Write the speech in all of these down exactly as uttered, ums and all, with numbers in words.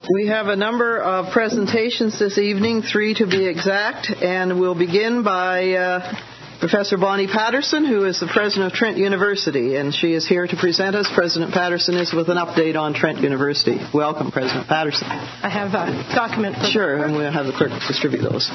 We have a number of presentations this evening, three to be exact, and we'll begin by uh, Professor Bonnie Patterson, who is the president of Trent University, and she is here to present us. President Patterson is with an update on Trent University. Welcome, President Patterson. I have a document for Sure, and we'll have the clerk distribute those.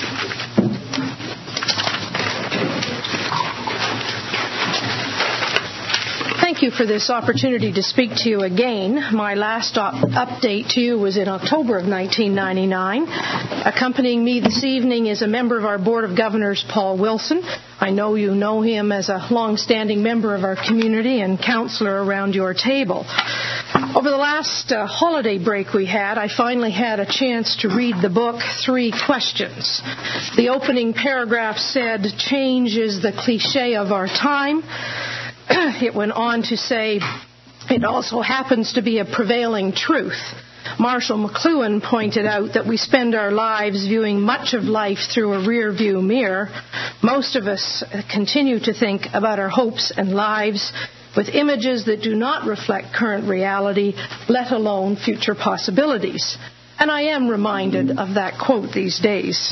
Thank you for this opportunity to speak to you again. My last op- update to you was in October of nineteen ninety-nine. Accompanying me this evening is a member of our Board of Governors, Paul Wilson. I know you know him as a long-standing member of our community and counselor around your table. Over the last uh, holiday break we had, I finally had a chance to read the book, Three Questions. The opening paragraph said, "Change is the cliché of our time." It went on to say, it also happens to be a prevailing truth. Marshall McLuhan pointed out that we spend our lives viewing much of life through a rear-view mirror. Most of us continue to think about our hopes and lives with images that do not reflect current reality, let alone future possibilities. And I am reminded of that quote these days.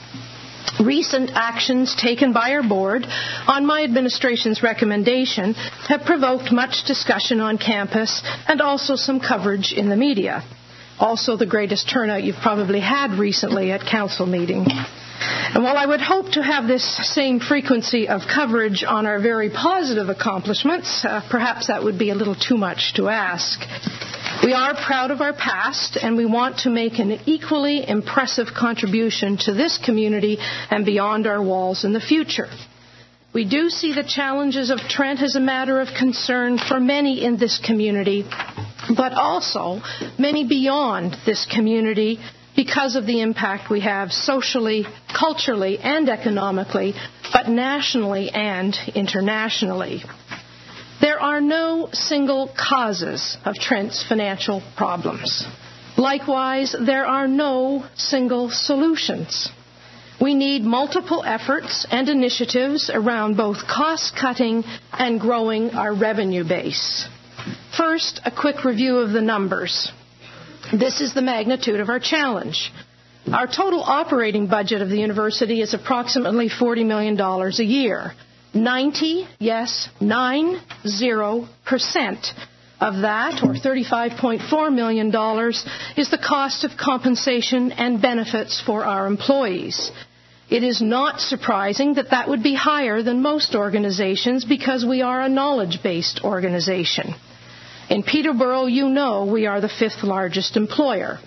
Recent actions taken by our board, on my administration's recommendation, have provoked much discussion on campus and also some coverage in the media. Also the greatest turnout you've probably had recently at council meeting. And while I would hope to have this same frequency of coverage on our very positive accomplishments, uh, perhaps that would be a little too much to ask. We are proud of our past, and we want to make an equally impressive contribution to this community and beyond our walls in the future. We do see the challenges of Trent as a matter of concern for many in this community, but also many beyond this community because of the impact we have socially, culturally, and economically, but nationally and internationally. There are no single causes of Trent's financial problems. Likewise, there are no single solutions. We need multiple efforts and initiatives around both cost-cutting and growing our revenue base. First, a quick review of the numbers. This is the magnitude of our challenge. Our total operating budget of the university is approximately forty million dollars a year. ninety, yes, nine zero percent of that, or thirty-five point four million dollars, is the cost of compensation and benefits for our employees. It is not surprising that that would be higher than most organizations because we are a knowledge-based organization. In Peterborough, you know we are the fifth largest employer.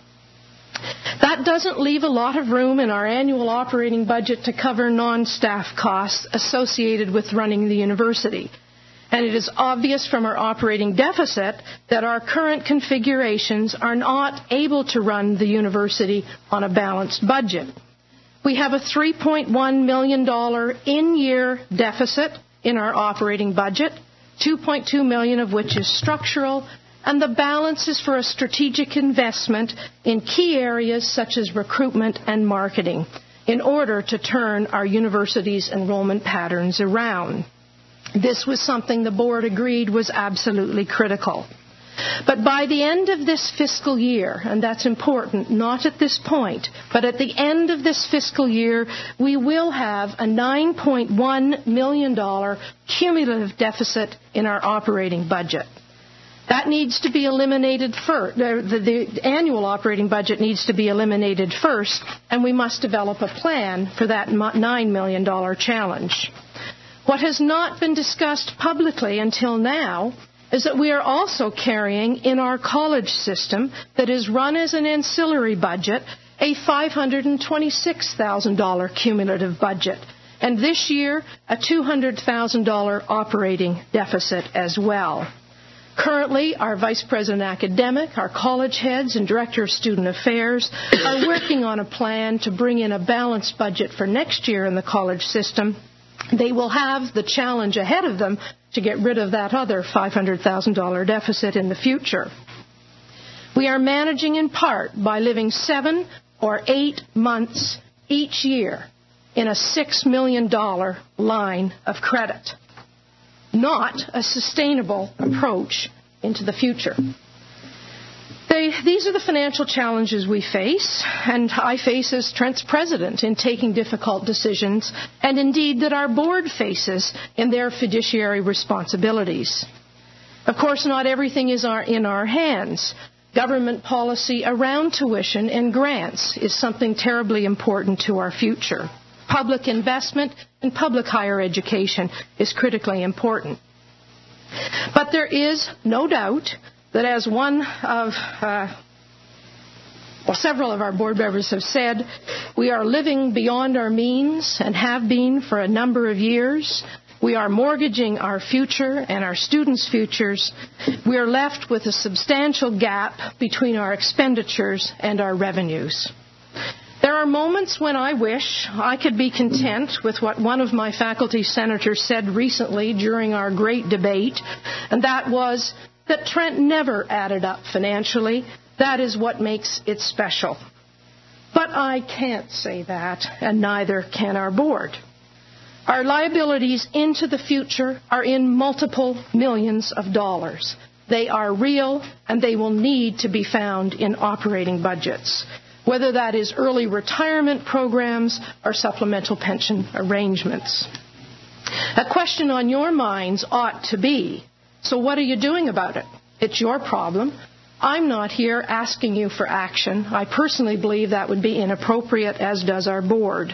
That doesn't leave a lot of room in our annual operating budget to cover non-staff costs associated with running the university. And it is obvious from our operating deficit that our current configurations are not able to run the university on a balanced budget. We have a three point one million dollars in-year deficit in our operating budget, two point two million dollars of which is structural, and the balance is for a strategic investment in key areas such as recruitment and marketing in order to turn our university's enrollment patterns around. This was something the board agreed was absolutely critical. But by the end of this fiscal year, and that's important, not at this point, but at the end of this fiscal year, we will have a nine point one million dollars cumulative deficit in our operating budget. That needs to be eliminated first. The, the annual operating budget needs to be eliminated first, and we must develop a plan for that nine million dollars challenge. What has not been discussed publicly until now is that we are also carrying in our college system that is run as an ancillary budget a five hundred twenty-six thousand dollars cumulative budget, and this year a two hundred thousand dollars operating deficit as well. Currently, our Vice President Academic, our college heads, and Director of Student Affairs are working on a plan to bring in a balanced budget for next year in the college system. They will have the challenge ahead of them to get rid of that other five hundred thousand dollars deficit in the future. We are managing in part by living seven or eight months each year in a six million dollars line of credit. Not a sustainable approach into the future. They, these are the financial challenges we face, and I face as Trent's president in taking difficult decisions, and indeed that our board faces in their fiduciary responsibilities. Of course, not everything is our, in our hands. Government policy around tuition and grants is something terribly important to our future. Public investment in public higher education is critically important. But there is no doubt that, as one of, uh, well, several of our board members have said, we are living beyond our means and have been for a number of years. We are mortgaging our future and our students' futures. We are left with a substantial gap between our expenditures and our revenues. There are moments when I wish I could be content with what one of my faculty senators said recently during our great debate, and that was that Trent never added up financially. That is what makes it special. But I can't say that, and neither can our board. Our liabilities into the future are in multiple millions of dollars. They are real, and they will need to be found in operating budgets, whether that is early retirement programs or supplemental pension arrangements. A question on your minds ought to be, so what are you doing about it? It's your problem. I'm not here asking you for action. I personally believe that would be inappropriate, as does our board.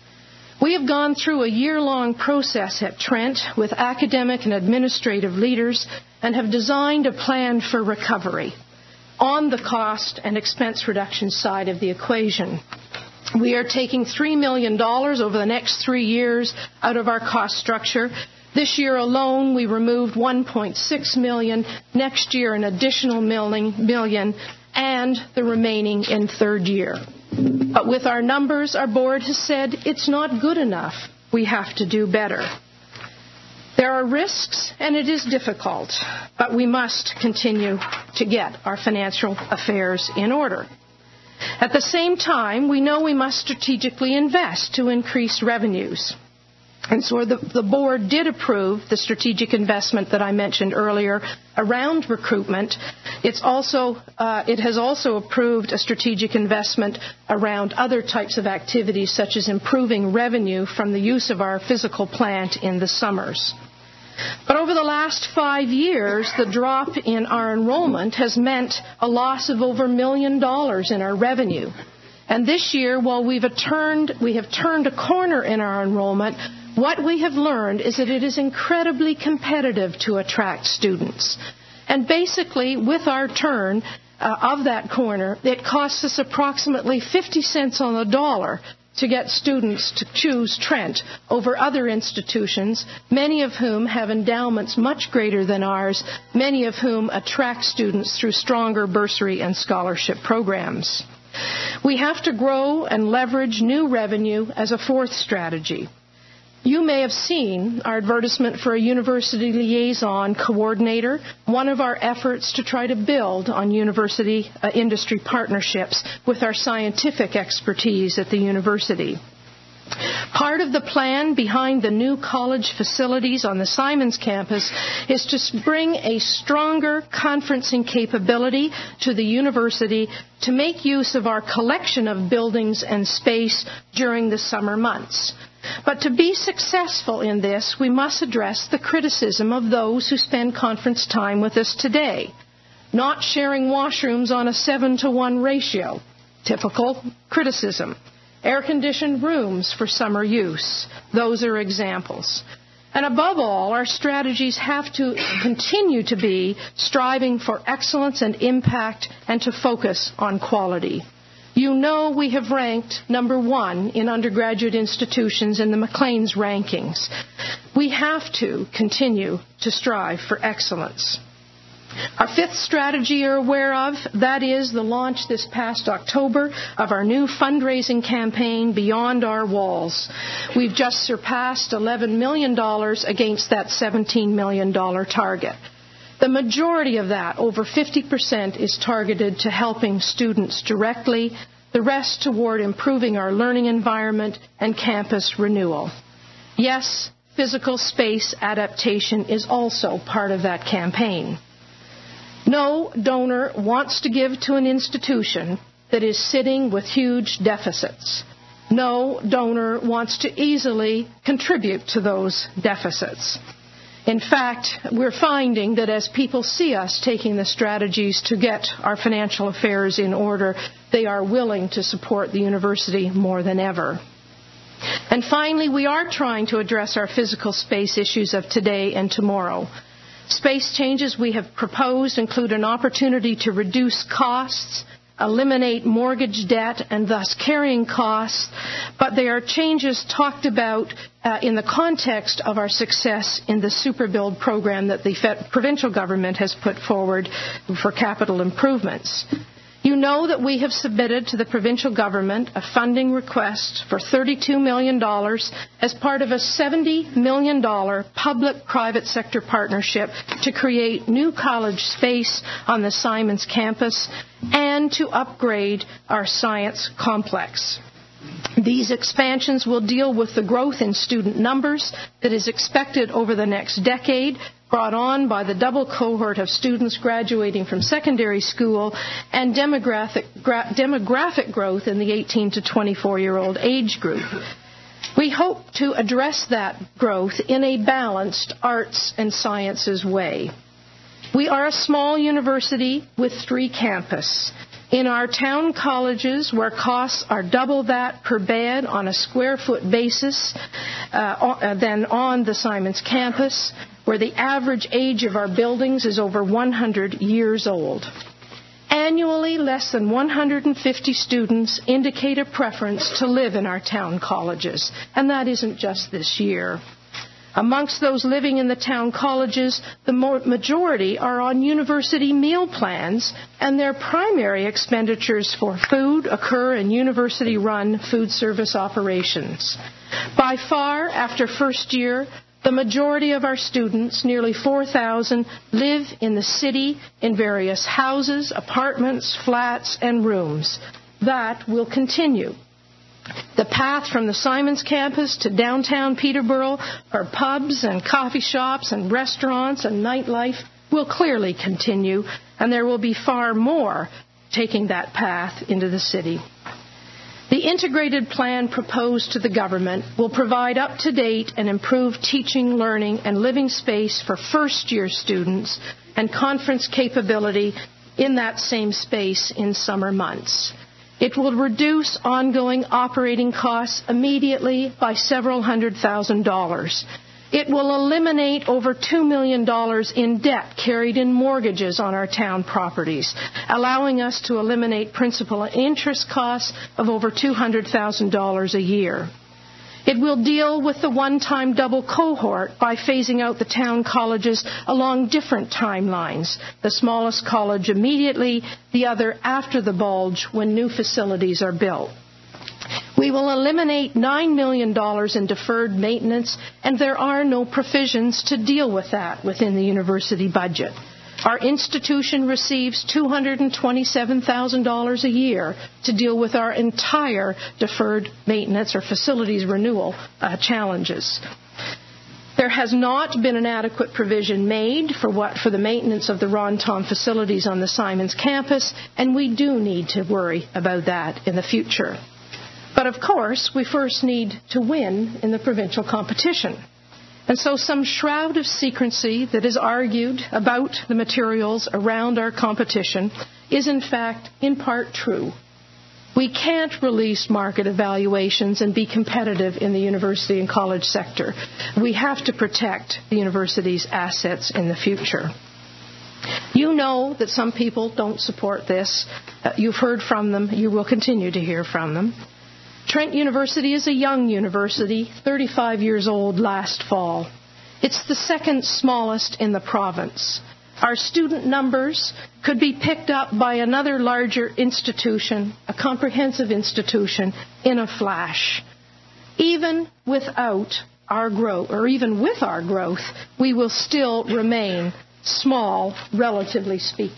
We have gone through a year-long process at Trent with academic and administrative leaders and have designed a plan for recovery on the cost and expense reduction side of the equation. We are taking three million dollars over the next three years out of our cost structure. This year alone, we removed one point six million dollars. Next year, an additional million, and the remaining in third year. But with our numbers, our board has said it's not good enough. We have to do better. There are risks, and it is difficult, but we must continue to get our financial affairs in order. At the same time, we know we must strategically invest to increase revenues. And so the, the board did approve the strategic investment that I mentioned earlier around recruitment. It's also, uh, it has also approved a strategic investment around other types of activities, such as improving revenue from the use of our physical plant in the summers. But over the last five years, the drop in our enrollment has meant a loss of over a million dollars in our revenue. And this year, while we've turned, we have turned a corner in our enrollment, what we have learned is that it is incredibly competitive to attract students. And basically, with our turn uh, of that corner, it costs us approximately fifty cents on the dollar to get students to choose Trent over other institutions, many of whom have endowments much greater than ours, many of whom attract students through stronger bursary and scholarship programs. We have to grow and leverage new revenue as a fourth strategy. You may have seen our advertisement for a university liaison coordinator, one of our efforts to try to build on university uh, industry partnerships with our scientific expertise at the university. Part of the plan behind the new college facilities on the Simons campus is to bring a stronger conferencing capability to the university to make use of our collection of buildings and space during the summer months. But to be successful in this, we must address the criticism of those who spend conference time with us today. Not sharing washrooms on a seven to one ratio. Typical criticism. Air-conditioned rooms for summer use. Those are examples. And above all, our strategies have to continue to be striving for excellence and impact and to focus on quality. You know we have ranked number one in undergraduate institutions in the Maclean's rankings. We have to continue to strive for excellence. Our fifth strategy you're aware of, that is the launch this past October of our new fundraising campaign, Beyond Our Walls. We've just surpassed eleven million dollars against that seventeen million dollars target. The majority of that, over fifty percent, is targeted to helping students directly, the rest toward improving our learning environment and campus renewal. Yes, physical space adaptation is also part of that campaign. No donor wants to give to an institution that is sitting with huge deficits. No donor wants to easily contribute to those deficits. In fact, we're finding that as people see us taking the strategies to get our financial affairs in order, they are willing to support the university more than ever. And finally, we are trying to address our physical space issues of today and tomorrow. Space changes we have proposed include an opportunity to reduce costs, eliminate mortgage debt and thus carrying costs, but they are changes talked about uh, in the context of our success in the Superbuild program that the fed- provincial government has put forward for capital improvements. You know that we have submitted to the provincial government a funding request for thirty-two million dollars as part of a seventy million dollars public-private sector partnership to create new college space on the Simons campus and to upgrade our science complex. These expansions will deal with the growth in student numbers that is expected over the next decade, brought on by the double cohort of students graduating from secondary school and demographic, gra- demographic growth in the eighteen to twenty-four-year-old age group. We hope to address that growth in a balanced arts and sciences way. We are a small university with three campuses. In our town colleges, where costs are double that per bed on a square foot basis uh, than on the Simons campus, where the average age of our buildings is over one hundred years old. Annually, less than one hundred fifty students indicate a preference to live in our town colleges, and that isn't just this year. Amongst those living in the town colleges, the majority are on university meal plans, and their primary expenditures for food occur in university-run food service operations. By far, after first year, the majority of our students, nearly four thousand, live in the city in various houses, apartments, flats, and rooms. That will continue. The path from the Simons campus to downtown Peterborough, where pubs and coffee shops and restaurants and nightlife will clearly continue, and there will be far more taking that path into the city. The integrated plan proposed to the government will provide up-to-date and improved teaching, learning, and living space for first-year students and conference capability in that same space in summer months. It will reduce ongoing operating costs immediately by several hundred thousand dollars. It will eliminate over two million dollars in debt carried in mortgages on our town properties, allowing us to eliminate principal and interest costs of over two hundred thousand dollars a year. It will deal with the one-time double cohort by phasing out the town colleges along different timelines, the smallest college immediately, the other after the bulge when new facilities are built. We will eliminate nine million dollars in deferred maintenance, and there are no provisions to deal with that within the university budget. Our institution receives two hundred twenty-seven thousand dollars a year to deal with our entire deferred maintenance or facilities renewal uh, challenges. There has not been an adequate provision made for what for the maintenance of the Ron Tom facilities on the Simons campus, and we do need to worry about that in the future. But of course, we first need to win in the provincial competition. And so some shroud of secrecy that is argued about the materials around our competition is in fact in part true. We can't release market evaluations and be competitive in the university and college sector. We have to protect the university's assets in the future. You know that some people don't support this. Uh, you've heard from them. You will continue to hear from them. Trent University is a young university, thirty-five years old last fall. It's the second smallest in the province. Our student numbers could be picked up by another larger institution, a comprehensive institution, in a flash. Even without our growth, or even with our growth, we will still remain small, relatively speaking.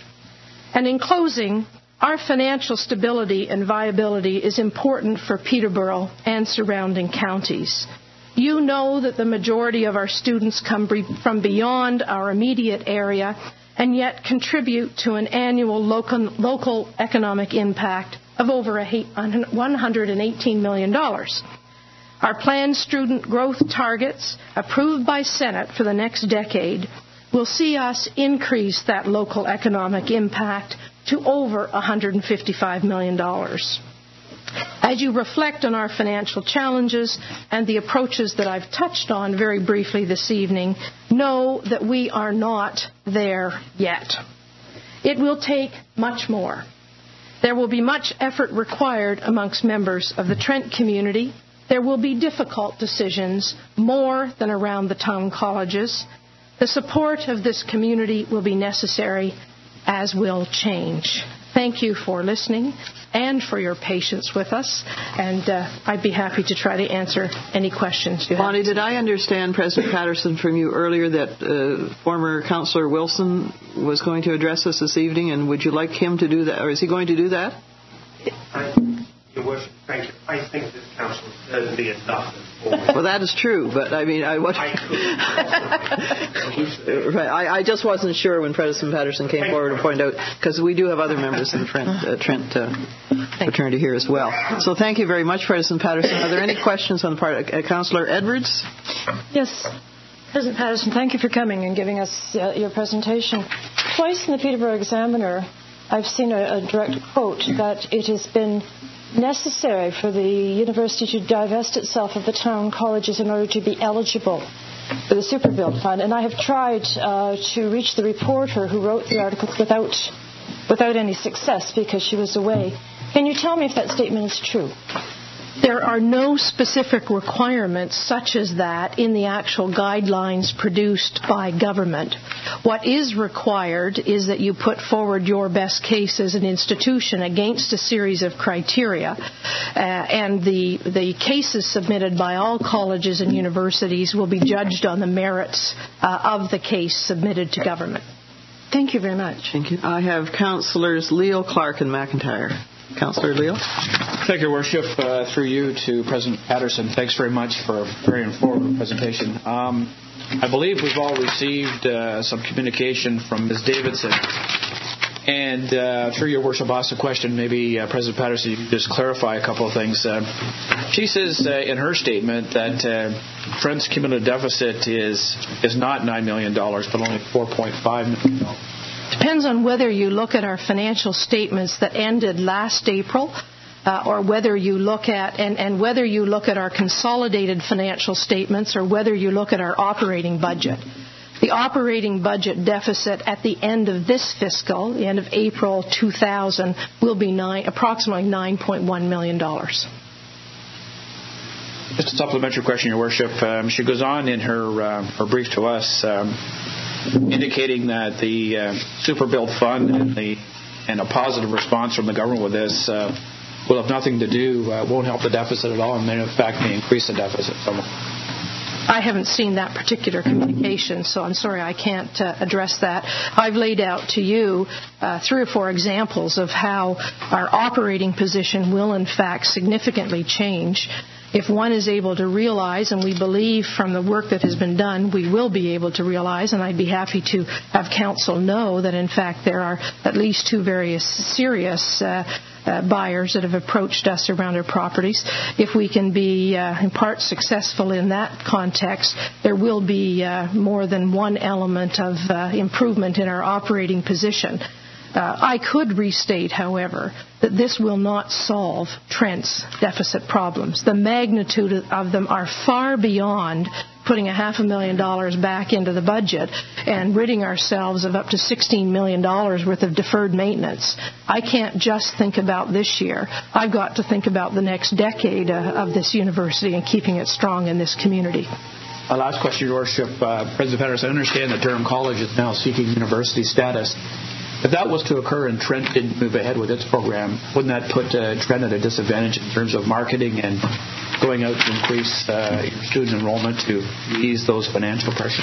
And in closing, our financial stability and viability is important for Peterborough and surrounding counties. You know that the majority of our students come from beyond our immediate area, and yet contribute to an annual local, local economic impact of over one hundred eighteen million dollars. Our planned student growth targets, approved by Senate for the next decade, will see us increase that local economic impact to over one hundred fifty-five million dollars. As you reflect on our financial challenges and the approaches that I've touched on very briefly this evening, know that we are not there yet. It will take much more. There will be much effort required amongst members of the Trent community. There will be difficult decisions, more than around the town colleges. The support of this community will be necessary, as will change. Thank you for listening and for your patience with us, and uh, I'd be happy to try to answer any questions you have. Bonnie, did I understand, President Patterson, from you earlier that uh, former Councillor Wilson was going to address us this evening, and would you like him to do that, or is he going to do that? I, Your Worship, thank you. I think this council has been enough. Well, that is true, but I mean, I, what, right, I, I just wasn't sure when President Patterson came forward and pointed out, because we do have other members of the Trent, uh, Trent uh, fraternity here as well. So thank you very much, President Patterson. Are there any questions on the part of uh, Councillor Edwards? Yes. President Patterson, thank you for coming and giving us uh, your presentation. Twice in the Peterborough Examiner, I've seen a, a direct quote that it has been necessary for the university to divest itself of the town colleges in order to be eligible for the Superbuild Fund. And I have tried uh, to reach the reporter who wrote the articles without, without any success because she was away. Can you tell me if that statement is true? There are no specific requirements such as that in the actual guidelines produced by government. What is required is that you put forward your best case as an institution against a series of criteria, uh, and the, the cases submitted by all colleges and universities will be judged on the merits uh, of the case submitted to government. Thank you very much. Thank you. I have Councillors Leo, Clark, and McIntyre. Councillor Leo. Thank you, Worship. Uh, through you to President Patterson, thanks very much for a very informative presentation. Um, I believe we've all received uh, some communication from Miz Davidson. And uh, through your Worship, I'll ask a question. Maybe uh, President Patterson, you can just clarify a couple of things. Uh, she says uh, in her statement that uh, Trent's cumulative deficit is is not nine million dollars, but only four point five million dollars. Depends on whether you look at our financial statements that ended last April, uh, or whether you look at and, and whether you look at our consolidated financial statements, or whether you look at our operating budget. The operating budget deficit at the end of this fiscal, the end of April two thousand, will be nine, approximately nine point one million dollars. Just a supplementary question, Your Worship. Um, she goes on in her uh, her brief to us, um, indicating that the uh, Superbuild Fund and the and a positive response from the government with this uh, will have nothing to do, uh, won't help the deficit at all, and may in fact may increase the deficit somewhat. I haven't seen that particular communication, so I'm sorry I can't uh, address that. I've laid out to you uh, three or four examples of how our operating position will in fact significantly change. If one is able to realize, and we believe from the work that has been done, we will be able to realize, and I'd be happy to have council know that in fact there are at least two very serious uh, uh, buyers that have approached us around our properties. If we can be uh, in part successful in that context, there will be uh, more than one element of uh, improvement in our operating position. Uh, I could restate, however, that this will not solve Trent's deficit problems. The magnitude of them are far beyond putting a half a million dollars back into the budget and ridding ourselves of up to sixteen million dollars worth of deferred maintenance. I can't just think about this year. I've got to think about the next decade uh, of this university and keeping it strong in this community. A last question, Your Worship. Uh, President Patterson, I understand that Durham College is now seeking university status. If that was to occur and Trent didn't move ahead with its program, wouldn't that put uh, Trent at a disadvantage in terms of marketing and going out to increase uh, your student enrollment to ease those financial pressures?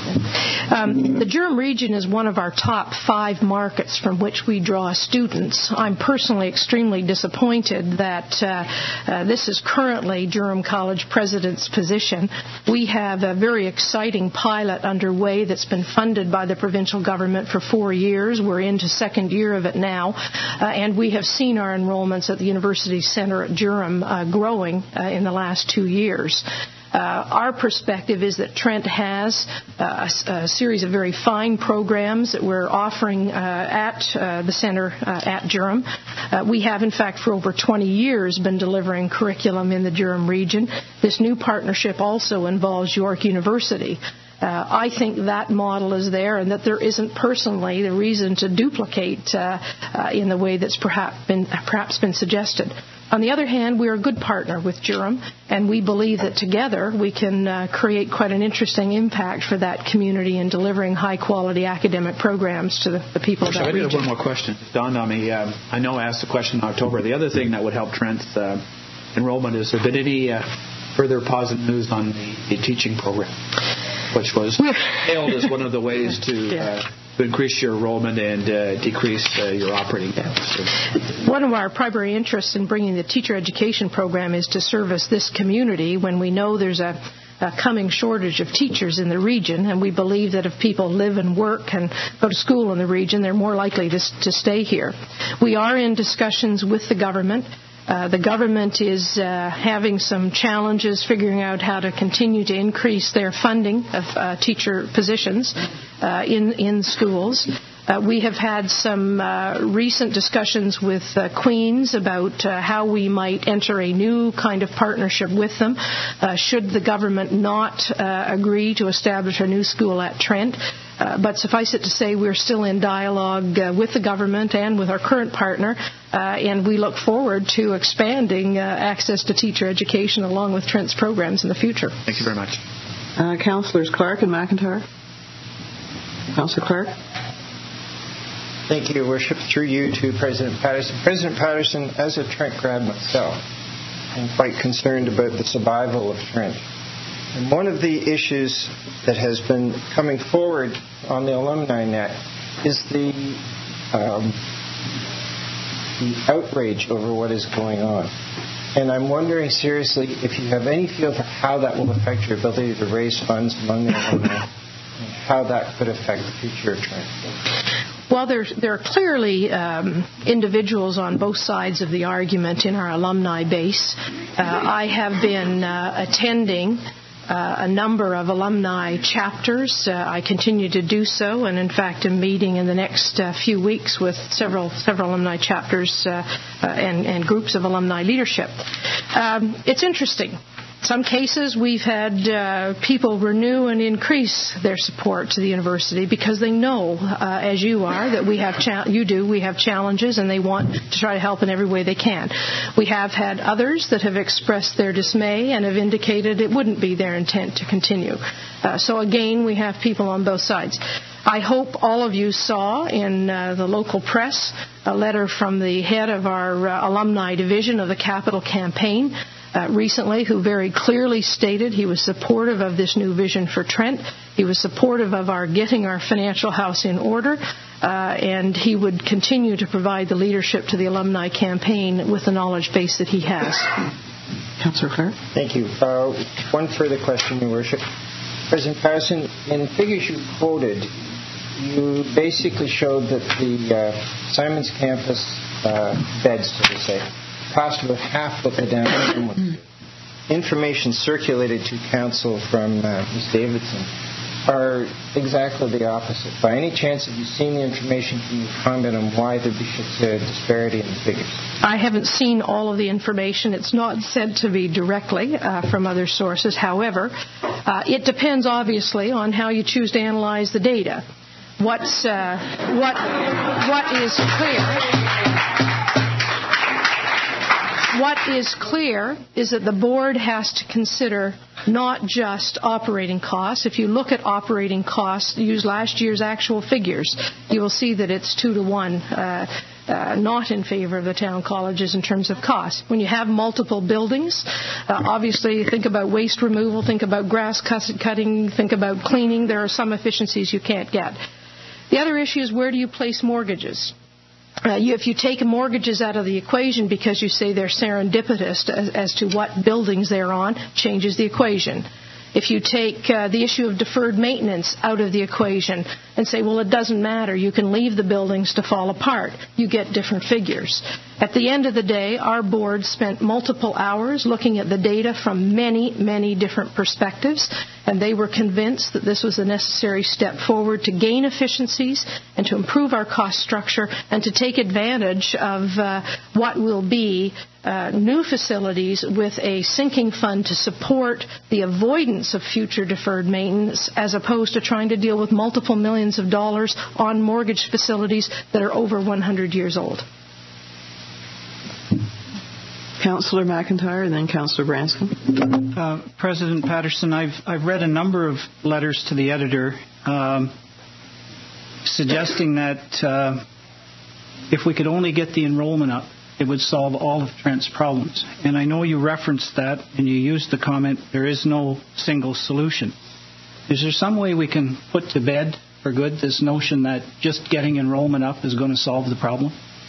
Um, the Durham region is one of our top five markets from which we draw students. I'm personally extremely disappointed that uh, uh, this is currently Durham College President's position. We have a very exciting pilot underway that's been funded by the provincial government for four years. We're into second year of it now, uh, and we have seen our enrollments at the University Centre at Durham uh, growing uh, in the last two years. Uh, our perspective is that Trent has uh, a, a series of very fine programs that we're offering uh, at uh, the center uh, at Durham. Uh, we have, in fact, for over twenty years been delivering curriculum in the Durham region. This new partnership also involves York University. Uh, I think that model is there and that there isn't personally the reason to duplicate uh, uh, in the way that's perhaps been, perhaps been suggested. On the other hand, we're a good partner with Durham, and we believe that together we can uh, create quite an interesting impact for that community in delivering high-quality academic programs to the, the people of that I region. I did have one more question. It dawned on me. Um, I know I asked the question in October. The other thing that would help Trent's uh, enrollment is there been any uh, further positive news on the, the teaching program, which was hailed as one of the ways to... yeah. Uh, to increase your enrollment and uh, decrease uh, your operating costs. One of our primary interests in bringing the teacher education program is to service this community when we know there's a, a coming shortage of teachers in the region, and we believe that if people live and work and go to school in the region, they're more likely to, to stay here. We are in discussions with the government. Uh, the government is uh, having some challenges figuring out how to continue to increase their funding of uh, teacher positions uh, in in schools. Uh, we have had some uh, recent discussions with uh, Queen's about uh, how we might enter a new kind of partnership with them uh, should the government not uh, agree to establish a new school at Trent. Uh, but suffice it to say, we're still in dialogue uh, with the government and with our current partner, uh, and we look forward to expanding uh, access to teacher education along with Trent's programs in the future. Thank you very much. Uh, Councillors Clark and McIntyre. Councillor Clark. Thank you, Your Worship. Through you to President Patterson. President Patterson, as a Trent grad myself, I'm quite concerned about the survival of Trent. And one of the issues that has been coming forward on the alumni net is the um, the outrage over what is going on. And I'm wondering seriously if you have any feel for how that will affect your ability to raise funds among the alumni and how that could affect the future of Trent. Well, there, there are clearly um, individuals on both sides of the argument in our alumni base. Uh, I have been uh, attending Uh, a number of alumni chapters. Uh, I continue to do so, and in fact, am meeting in the next uh, few weeks with several several alumni chapters uh, uh, and, and groups of alumni leadership. Um, it's interesting. In some cases, we've had uh, people renew and increase their support to the university because they know, uh, as you are, that we have cha- you do, we have challenges, and they want to try to help in every way they can. We have had others that have expressed their dismay and have indicated it wouldn't be their intent to continue. Uh, so again, we have people on both sides. I hope all of you saw in uh, the local press a letter from the head of our uh, alumni division of the Capital Campaign Uh, recently, who very clearly stated he was supportive of this new vision for Trent. He was supportive of our getting our financial house in order, uh, and he would continue to provide the leadership to the alumni campaign with the knowledge base that he has. Councillor Clark. Thank you. Uh, one further question, Your Worship. President Patterson, in figures you quoted, you basically showed that the uh, Simons campus uh, beds, so to say, cost about half what the downtown would do. Information circulated to council from uh, Miz Davidson are exactly the opposite. By any chance, have you seen the information? Can you comment on why there be such a disparity in the figures? I haven't seen all of the information. It's not said to be directly uh, from other sources. However, uh, it depends, obviously, on how you choose to analyze the data. What's uh, what what is clear... What is clear is that the board has to consider not just operating costs. If you look at operating costs, use last year's actual figures, you will see that it's two to one. Uh, uh, not in favor of the town colleges in terms of cost. When you have multiple buildings, uh, obviously think about waste removal, think about grass cutting, think about cleaning. There are some efficiencies you can't get. The other issue is, where do you place mortgages? Uh, you, if you take mortgages out of the equation because you say they're serendipitous as, as to what buildings they're on, changes the equation. If you take uh, the issue of deferred maintenance out of the equation and say, well, it doesn't matter, you can leave the buildings to fall apart, you get different figures. At the end of the day, our board spent multiple hours looking at the data from many, many different perspectives, and they were convinced that this was a necessary step forward to gain efficiencies and to improve our cost structure and to take advantage of uh, what will be uh, new facilities with a sinking fund to support the avoidance of future deferred maintenance, as opposed to trying to deal with multiple millions of dollars on mortgage facilities that are over one hundred years old. Councillor McIntyre and then Councillor Branscombe. Uh, President Patterson, I've, I've read a number of letters to the editor um, suggesting that uh, if we could only get the enrollment up, it would solve all of Trent's problems. And I know you referenced that and you used the comment, there is no single solution. Is there some way we can put to bed for good this notion that just getting enrollment up is going to solve the problem?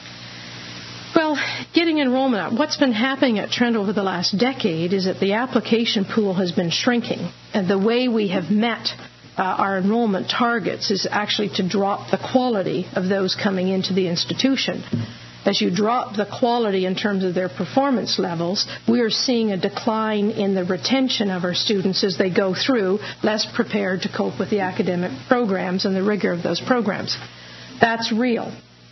Well, getting enrollment up, what's been happening at Trent over the last decade is that the application pool has been shrinking. And the way we have met uh, our enrollment targets is actually to drop the quality of those coming into the institution. As you drop the quality in terms of their performance levels, we are seeing a decline in the retention of our students as they go through, less prepared to cope with the academic programs and the rigor of those programs. That's real.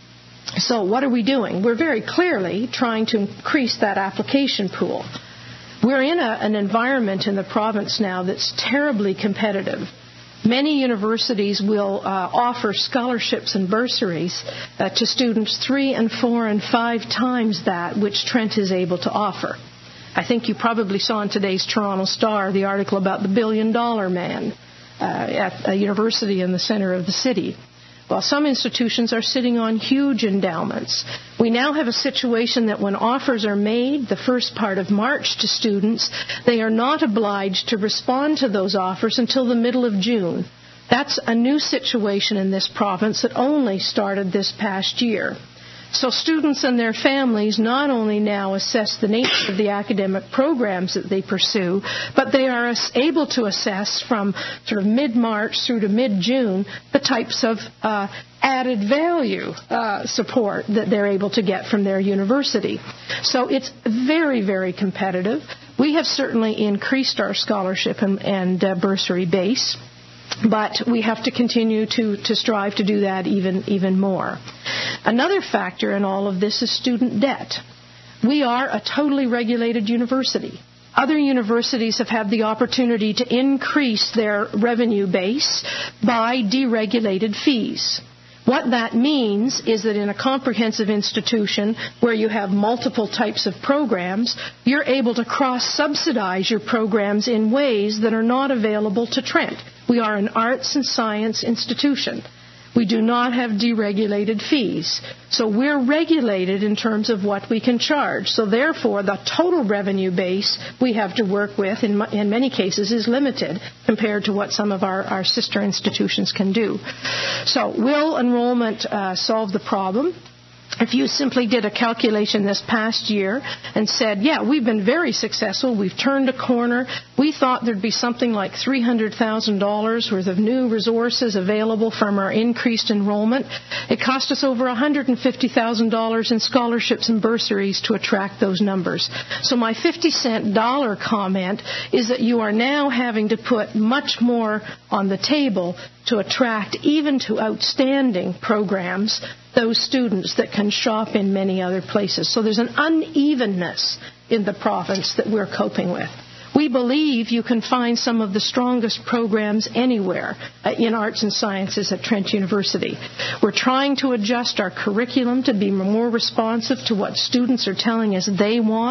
So what are we doing? We're very clearly trying to increase that application pool. We're in a, an environment in the province now that's terribly competitive. Many universities will uh, offer scholarships and bursaries uh, to students three and four and five times that which Trent is able to offer. I think you probably saw in today's Toronto Star the article about the billion-dollar man uh, at a university in the center of the city. Well, some institutions are sitting on huge endowments. We now have a situation that when offers are made the first part of March to students, they are not obliged to respond to those offers until the middle of June. That's a new situation in this province that only started this past year. So students and their families not only now assess the nature of the academic programs that they pursue, but they are able to assess from sort of mid-March through to mid-June the types of uh, added value uh, support that they're able to get from their university. So it's very, very competitive. We have certainly increased our scholarship and, and uh, bursary base, but we have to continue to, to strive to do that even, even more. Another factor in all of this is student debt. We are a totally regulated university. Other universities have had the opportunity to increase their revenue base by deregulated fees. What that means is that in a comprehensive institution where you have multiple types of programs, you're able to cross-subsidize your programs in ways that are not available to Trent. We are an arts and science institution. We do not have deregulated fees. So we're regulated in terms of what we can charge. So therefore, the total revenue base we have to work with in, in many cases is limited compared to what some of our, our sister institutions can do. So will enrollment uh, solve the problem? If you simply did a calculation this past year and said, yeah, we've been very successful, we've turned a corner, we thought there'd be something like three hundred thousand dollars worth of new resources available from our increased enrollment. It cost us over one hundred fifty thousand dollars in scholarships and bursaries to attract those numbers. So my fifty cent dollar comment is that you are now having to put much more on the table to attract, even to outstanding programs, those students that can shop in many other places. So there's an unevenness in the province that we're coping with. We believe you can find some of the strongest programs anywhere uh, in arts and sciences at Trent University. We're trying to adjust our curriculum to be more responsive to what students are telling us they want,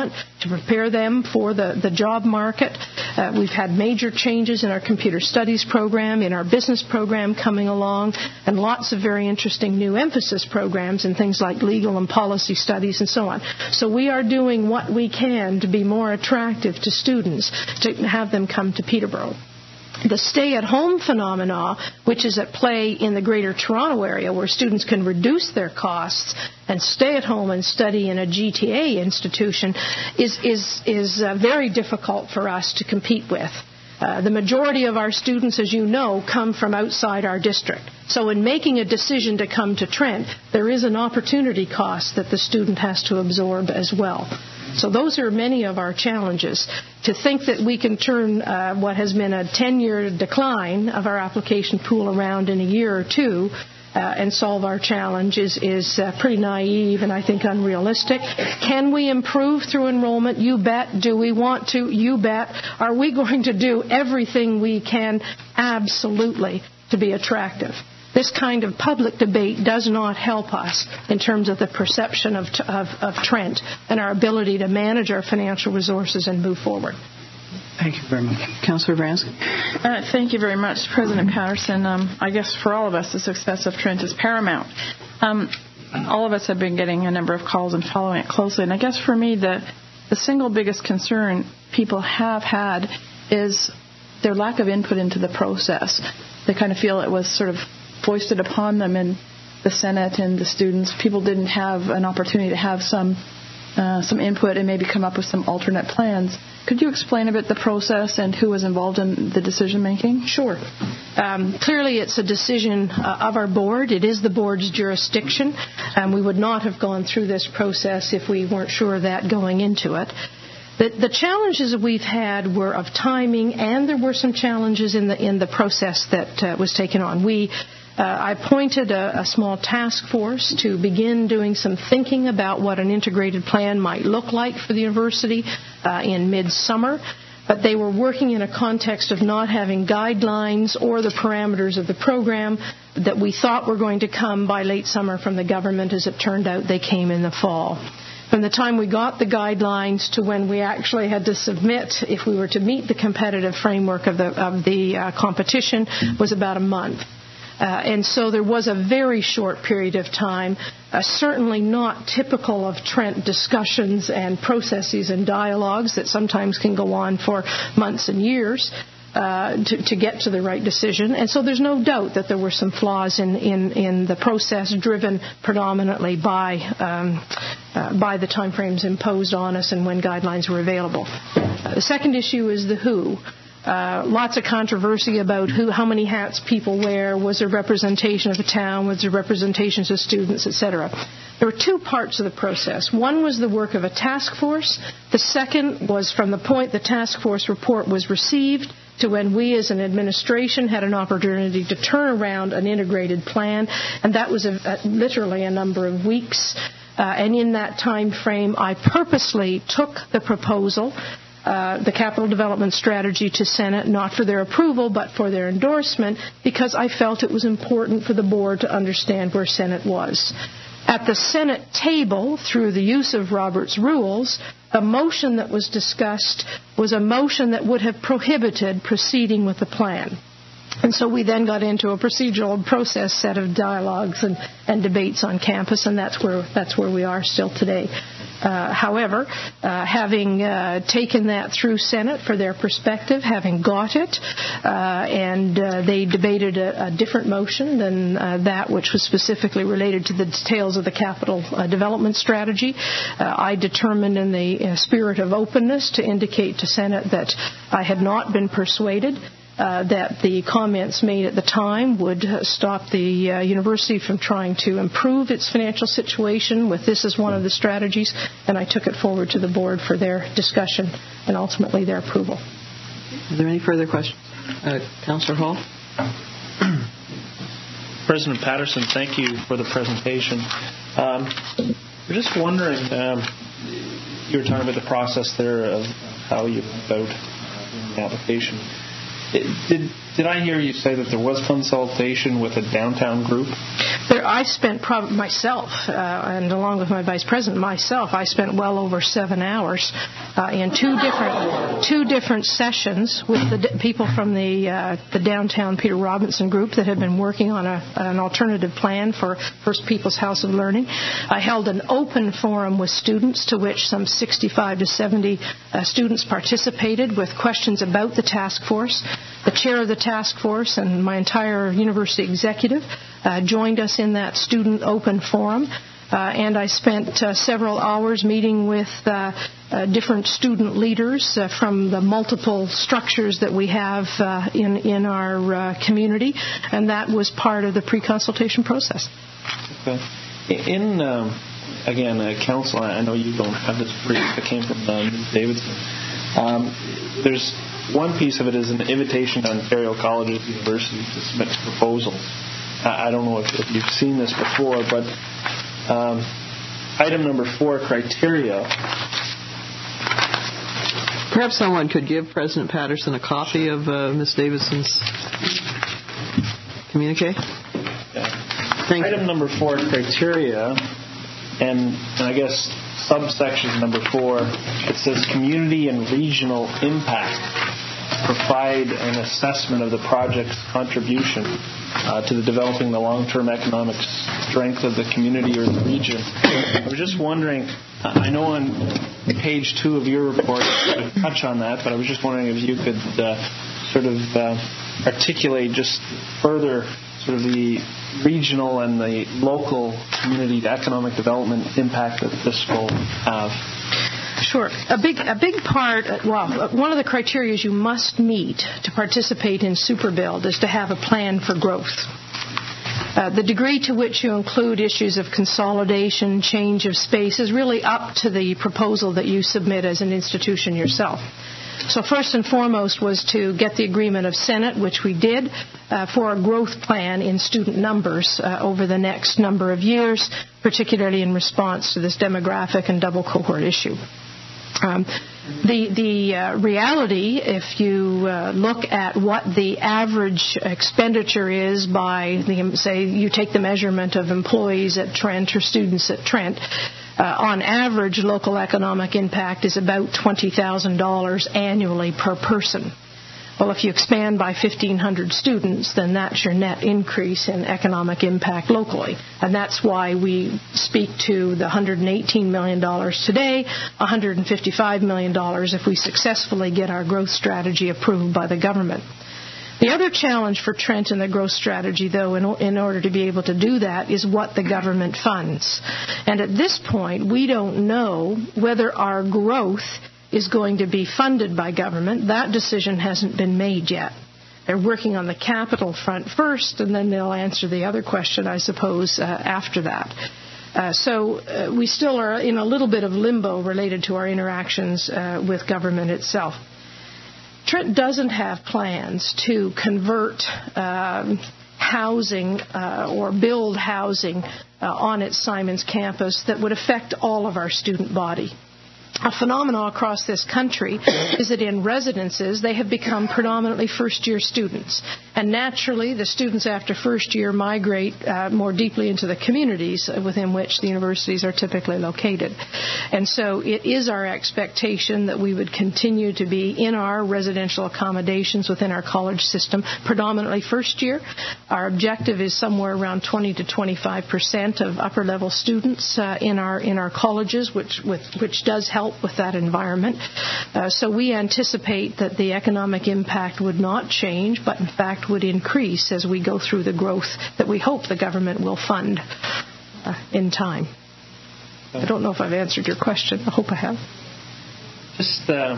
to prepare them for the, the job market. Uh, we've had major changes in our computer studies program, in our business program coming along, and lots of very interesting new emphasis programs in things like legal and policy studies and so on. So we are doing what we can to be more attractive to students, to have them come to Peterborough. The stay-at-home phenomena, which is at play in the Greater Toronto area, where students can reduce their costs and stay at home and study in a G T A institution, is is is uh, very difficult for us to compete with. Uh, the majority of our students, as you know, come from outside our district. So in making a decision to come to Trent, there is an opportunity cost that the student has to absorb as well. So those are many of our challenges. To think that we can turn uh, what has been a ten-year decline of our application pool around in a year or two uh, and solve our challenge is, is uh, pretty naive and I think unrealistic. Can we improve through enrollment? You bet. Do we want to? You bet. Are we going to do everything we can? Absolutely, to be attractive. This kind of public debate does not help us in terms of the perception of, of, of Trent and our ability to manage our financial resources and move forward. Thank you very much. Councillor Bransky. Uh, thank you very much, President Patterson. Um, I guess for all of us, the success of Trent is paramount. Um, all of us have been getting a number of calls and following it closely. And I guess for me, the, the single biggest concern people have had is their lack of input into the process. They kind of feel it was sort of foisted upon them in the Senate and the students. People didn't have an opportunity to have some uh, some input and maybe come up with some alternate plans. Could you explain a bit the process and who was involved in the decision making? Sure. Um, clearly, it's a decision uh, of our board. It is the board's jurisdiction, and we would not have gone through this process if we weren't sure of that going into it. The, the challenges that we've had were of timing, and there were some challenges in the in the process that uh, was taken on. We Uh, I appointed a, a small task force to begin doing some thinking about what an integrated plan might look like for the university uh, in midsummer. But they were working in a context of not having guidelines or the parameters of the program that we thought were going to come by late summer from the government. As it turned out, they came in the fall. From the time we got the guidelines to when we actually had to submit, if we were to meet the competitive framework of the, of the uh, competition, was about a month. Uh, and so there was a very short period of time, uh, certainly not typical of Trent discussions and processes and dialogues that sometimes can go on for months and years uh, to, to get to the right decision. And so there's no doubt that there were some flaws in, in, in the process driven predominantly by, um, uh, by the timeframes imposed on us and when guidelines were available. Uh, the second issue is the who. Uh, lots of controversy about who, how many hats people wear. Was there representation of the town? Was there representations of students, et cetera? There were two parts of the process. One was the work of a task force. The second was from the point the task force report was received to when we as an administration had an opportunity to turn around an integrated plan, and that was a, a, literally a number of weeks. Uh, and in that time frame, I purposely took the proposal Uh, the capital development strategy to Senate, not for their approval, but for their endorsement, because I felt it was important for the board to understand where Senate was. At the Senate table, through the use of Robert's rules, a motion that was discussed was a motion that would have prohibited proceeding with the plan. And so we then got into a procedural process set of dialogues and, and debates on campus, and that's where that's where we are still today. Uh, however, uh, having uh, taken that through Senate for their perspective, having got it, uh, and uh, they debated a, a different motion than uh, that which was specifically related to the details of the capital uh, development strategy, uh, I determined in the uh, spirit of openness to indicate to Senate that I had not been persuaded Uh, that the comments made at the time would uh, stop the uh, university from trying to improve its financial situation with this as one of the strategies, and I took it forward to the board for their discussion and ultimately their approval. Are there any further questions? Uh, Councillor Hall? President Patterson, thank you for the presentation. Um, we're just wondering, um, you were talking about the process there of how you went about the application. Did did I hear you say that there was consultation with a downtown group? There, I spent prob- myself, uh, and along with my vice president, myself, I spent well over seven hours uh, in two different two different sessions with the d- people from the uh, the downtown Peter Robinson group that had been working on a, an alternative plan for First People's House of Learning. I held an open forum with students to which some sixty-five to seventy uh, students participated with questions about the task force. The chair of the task force and my entire university executive uh, joined us in that student open forum. Uh, and I spent uh, several hours meeting with uh, uh, different student leaders uh, from the multiple structures that we have uh, in, in our uh, community. And that was part of the pre-consultation process. Okay. In, um, again, uh, council, I know you don't have this brief that came from uh, Miz Davidson. Um, there's one piece of it is an invitation to Ontario colleges and universities to submit proposals. I, I don't know if, if you've seen this before, but um, item number four, criteria. Perhaps someone could give President Patterson a copy of uh, Miz Davidson's communique. Yeah. Thank item you. number four, criteria, and, and I guess subsection number four, it says community and regional impact. Provide an assessment of the project's contribution uh, to the developing the long-term economic strength of the community or the region. I was just wondering, I know on page two of your report you touch on that, but I was just wondering if you could uh, sort of uh, articulate just further sort of the regional and the local community economic development impact that this will have. Sure. A big, a big part, well, one of the criteria you must meet to participate in Superbuild is to have a plan for growth. Uh, the degree to which you include issues of consolidation, change of space is really up to the proposal that you submit as an institution yourself. So first and foremost was to get the agreement of Senate, which we did, uh, for a growth plan in student numbers uh, over the next number of years, particularly in response to this demographic and double cohort issue. Um, the the uh, reality, if you uh, look at what the average expenditure is by, the, say, you take the measurement of employees at Trent or students at Trent, uh, on average, local economic impact is about twenty thousand dollars annually per person. Well, if you expand by fifteen hundred students, then that's your net increase in economic impact locally. And that's why we speak to the one hundred eighteen million dollars today, one hundred fifty-five million dollars if we successfully get our growth strategy approved by the government. The other challenge for Trent in the growth strategy, though, in, in order to be able to do that, is what the government funds. And at this point, we don't know whether our growth is going to be funded by government. That decision hasn't been made yet. They're working on the capital front first, and then they'll answer the other question, I suppose, uh, after that. Uh, so uh, we still are in a little bit of limbo related to our interactions uh, with government itself. Trent doesn't have plans to convert um, housing uh, or build housing uh, on its Simons campus that would affect all of our student body. A phenomenon across this country is that in residences, they have become predominantly first-year students. And naturally, the students after first year migrate uh, more deeply into the communities within which the universities are typically located. And so it is our expectation that we would continue to be in our residential accommodations within our college system, predominantly first year. Our objective is somewhere around twenty to twenty-five percent of upper-level students uh, in our in our colleges, which with, which does help with that environment. Uh, so we anticipate that the economic impact would not change, but in fact would increase as we go through the growth that we hope the government will fund uh, in time. I don't know if I've answered your question. I hope I have. Just, uh,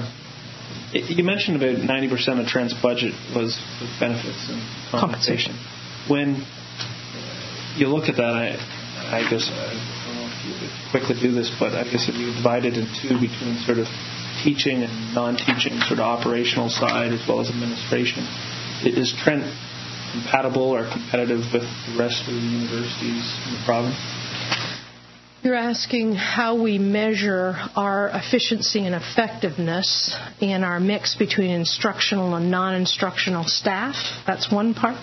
you mentioned about ninety percent of Trent's budget was with benefits and compensation. compensation. When you look at that, I, I guess... Uh, you could quickly do this, but I guess if you divide it in two between sort of teaching and non-teaching, sort of operational side as well as administration, is Trent compatible or competitive with the rest of the universities in the province? You're asking how we measure our efficiency and effectiveness in our mix between instructional and non-instructional staff. That's one part.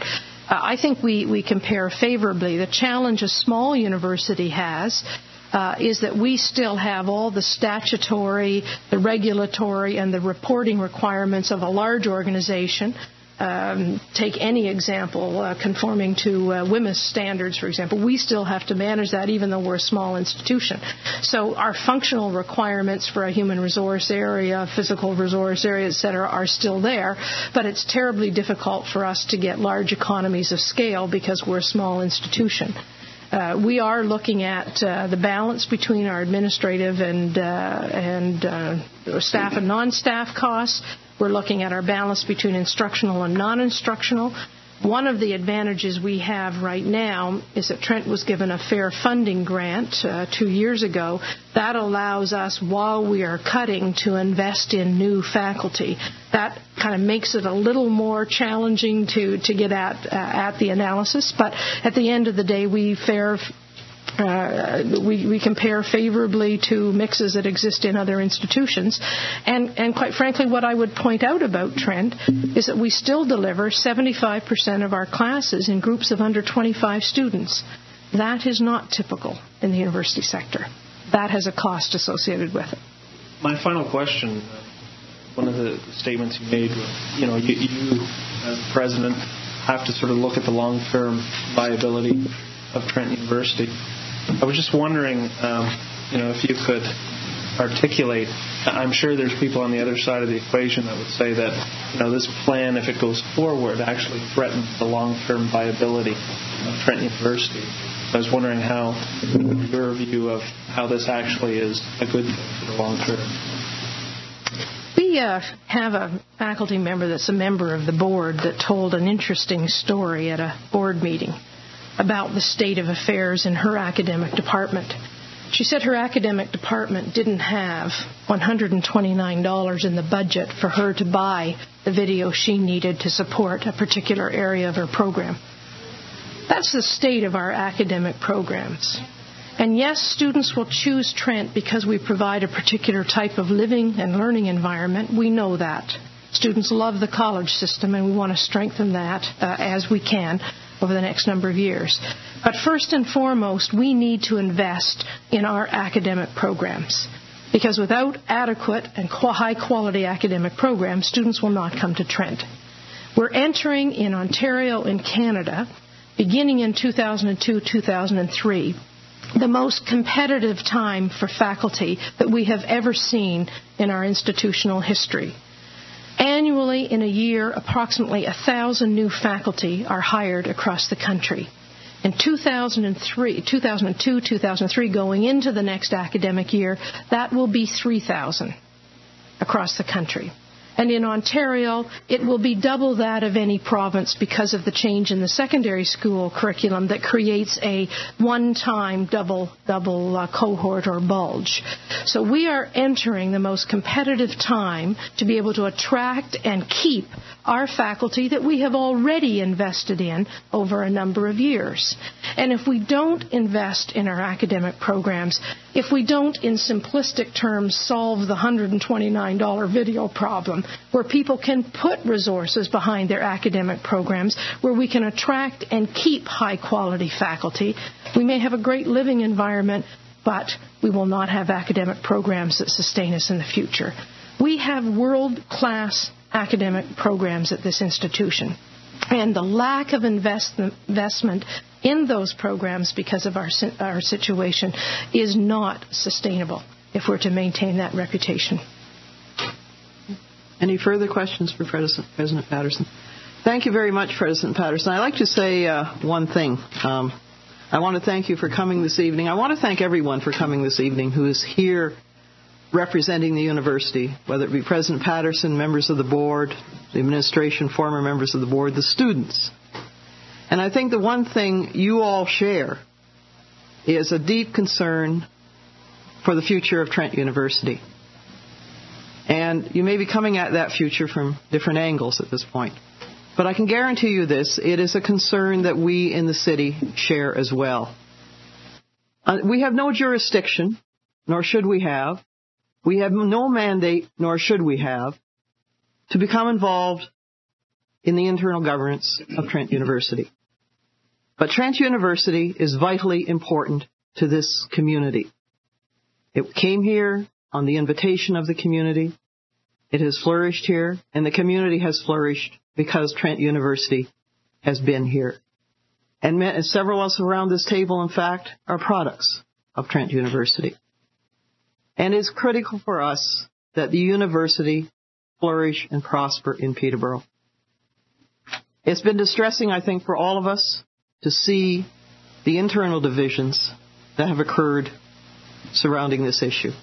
I think we, we compare favorably. The challenge a small university has uh, is that we still have all the statutory, the regulatory, and the reporting requirements of a large organization. Um, take any example, uh, conforming to uh, W M I S standards, for example. We still have to manage that even though we're a small institution. So our functional requirements for a human resource area, physical resource area, et cetera, are still there, but it's terribly difficult for us to get large economies of scale because we're a small institution. Uh, we are looking at uh, the balance between our administrative and, uh, and uh, staff and non-staff costs. We're looking at our balance between instructional and non-instructional. One of the advantages we have right now is that Trent was given a fair funding grant uh, two years ago. That allows us, while we are cutting, to invest in new faculty. That kind of makes it a little more challenging to, to get at, uh, at the analysis. But at the end of the day, we fare Uh, we, we compare favorably to mixes that exist in other institutions. And, and quite frankly, what I would point out about Trent is that we still deliver seventy-five percent of our classes in groups of under twenty-five students. That is not typical in the university sector. That has a cost associated with it. My final question, one of the statements you made was, you know, you, you as president have to sort of look at the long-term viability of Trent University. I was just wondering, um, you know, if you could articulate. I'm sure there's people on the other side of the equation that would say that, you know, this plan, if it goes forward, actually threatens the long-term viability of Trent University. I was wondering how, your view of how this actually is a good thing for the long term. We uh, have a faculty member that's a member of the board that told an interesting story at a board meeting about the state of affairs in her academic department. She said her academic department didn't have one hundred twenty-nine dollars in the budget for her to buy the video she needed to support a particular area of her program. That's the state of our academic programs. And yes, students will choose Trent because we provide a particular type of living and learning environment. We know that. Students love the college system, and we want to strengthen that uh, as we can over the next number of years. But first and foremost, we need to invest in our academic programs, because without adequate and high-quality academic programs, students will not come to Trent. We're entering in Ontario and Canada, beginning in two thousand two, two thousand three, the most competitive time for faculty that we have ever seen in our institutional history. Annually, in a year, approximately one thousand new faculty are hired across the country. In two thousand three, two thousand two, two thousand three, going into the next academic year, that will be three thousand across the country. And in Ontario, it will be double that of any province because of the change in the secondary school curriculum that creates a one-time double double uh, cohort or bulge. So we are entering the most competitive time to be able to attract and keep our faculty that we have already invested in over a number of years. And if we don't invest in our academic programs, if we don't, in simplistic terms, solve the one hundred twenty-nine dollars video problem, where people can put resources behind their academic programs, where we can attract and keep high-quality faculty, we may have a great living environment, but we will not have academic programs that sustain us in the future. We have world-class academic programs at this institution, and the lack of invest- investment in those programs because of our, our situation is not sustainable if we're to maintain that reputation. Any further questions for President, President Patterson? Thank you very much, President Patterson. I'd like to say uh, one thing. Um, I want to thank you for coming this evening. I want to thank everyone for coming this evening who is here representing the university, whether it be President Patterson, members of the board, the administration, former members of the board, the students. And I think the one thing you all share is a deep concern for the future of Trent University. And you may be coming at that future from different angles at this point. But I can guarantee you this, it is a concern that we in the city share as well. Uh, we have no jurisdiction, nor should we have. We have no mandate, nor should we have, to become involved in the internal governance of Trent University. But Trent University is vitally important to this community. It came here on the invitation of the community. It has flourished here, and the community has flourished because Trent University has been here. And several of us around this table, in fact, are products of Trent University. And it's critical for us that the university flourish and prosper in Peterborough. It's been distressing, I think, for all of us to see the internal divisions that have occurred surrounding this issue.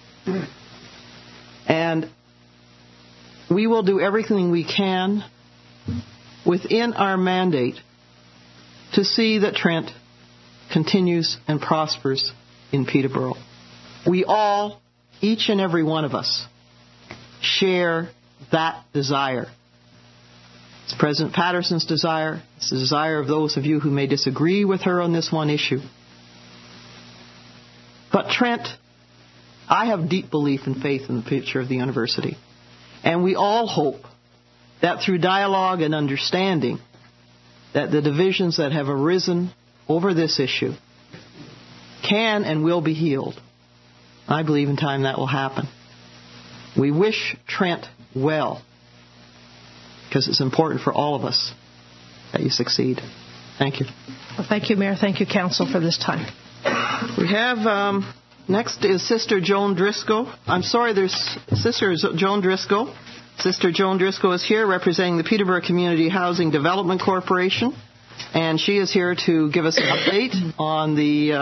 And we will do everything we can within our mandate to see that Trent continues and prospers in Peterborough. We all, each and every one of us, share that desire. It's President Patterson's desire. It's the desire of those of you who may disagree with her on this one issue. But Trent, I have deep belief and faith in the future of the university. And we all hope that through dialogue and understanding, that the divisions that have arisen over this issue can and will be healed. I believe in time that will happen. We wish Trent well, because it's important for all of us that you succeed. Thank you. Well, thank you, Mayor. Thank you, Council, for this time. We have, um, next is Sister Joan Driscoll. I'm sorry, there's Sister Joan Driscoll. Sister Joan Driscoll is here representing the Peterborough Community Housing Development Corporation, and she is here to give us an update on the uh,